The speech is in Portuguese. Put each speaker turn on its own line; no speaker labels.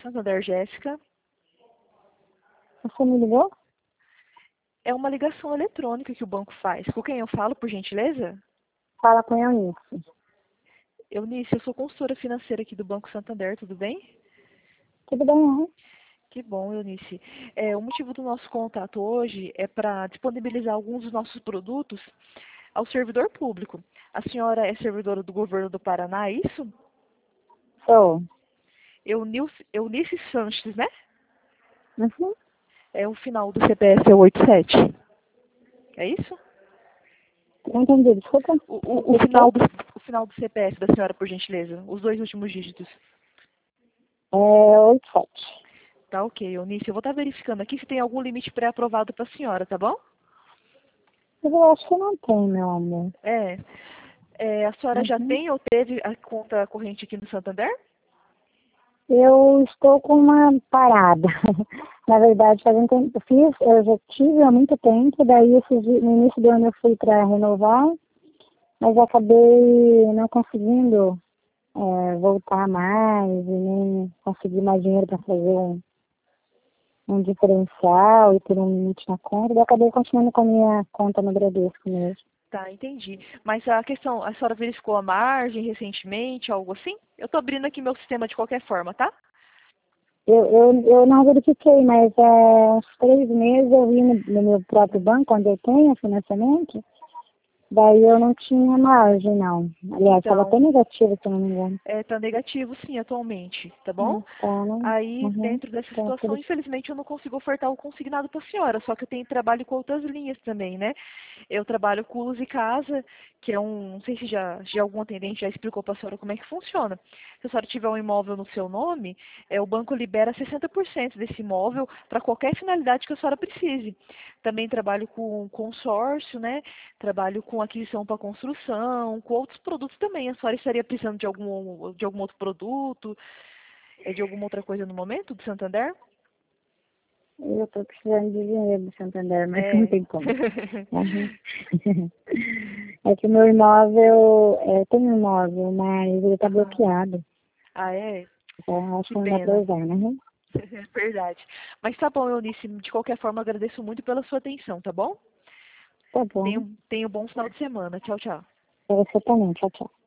Santander, Jéssica.
Você me ligou?
É uma ligação eletrônica que o banco faz. Com quem eu falo, por gentileza?
Fala com a Eunice.
Eunice, eu sou consultora financeira aqui do Banco Santander, tudo bem?
Tudo bem, né?
Que bom, Eunice. O motivo do nosso contato hoje é para disponibilizar alguns dos nossos produtos ao servidor público. A senhora é servidora do governo do Paraná, é isso?
Sou.
Eunice Sanches, né?
Uhum.
O final do CPF é 87. É isso?
Não entendi, desculpa.
O final do CPF da senhora, por gentileza. Os dois últimos dígitos.
É 87.
Tá ok, Eunice. Eu vou estar verificando aqui se tem algum limite pré-aprovado para a senhora, tá bom?
Mas eu acho que não tem, meu amor.
A senhora já
Uhum.
tem ou teve a conta corrente aqui no Santander?
Eu estou com uma parada. Na verdade, faz um tempo eu já tive há muito tempo, daí no início do ano eu fui para renovar, mas acabei não conseguindo voltar mais e nem conseguir mais dinheiro para fazer um diferencial e ter um limite na conta, daí acabei continuando com a minha conta no Bradesco mesmo.
Tá, entendi. Mas a questão, a senhora verificou a margem recentemente, algo assim? Eu tô abrindo aqui meu sistema de qualquer forma, tá?
Eu não verifiquei, mas há uns 3 meses eu vi no meu próprio banco, onde eu tenho financiamento, daí eu não tinha margem, não. Aliás, estava até
Então,
negativo, se eu não me engano.
tá negativo sim atualmente, tá bom?
Tá, né?
Aí,
Uhum.
dentro dessa
Então, por
situação,
isso.
infelizmente, eu não consigo ofertar o consignado para a senhora, só que eu tenho trabalho com outras linhas também, né? Eu trabalho com Luz e Casa, que é não sei se já algum atendente já explicou para a senhora como é que funciona. Se a senhora tiver um imóvel no seu nome, o banco libera 60% desse imóvel para qualquer finalidade que a senhora precise. Também trabalho com consórcio, né? Trabalho com aquisição para construção, com outros produtos também. A senhora estaria precisando de algum outro produto? De alguma outra coisa no momento, do Santander?
Eu estou precisando de dinheiro do Santander, mas não
É.
tem como. Uhum. É que o meu imóvel, tem um imóvel, mas ele está
Aham.
bloqueado.
Ah, é?
Então, acho
Que
que não dá para
pena.
usar, né?
Verdade. Mas tá bom, Eunice. De qualquer forma, agradeço muito pela sua atenção, tá bom?
Tá bom.
Tenha um bom final de semana. Tchau, tchau.
Para você também. Tchau, tchau.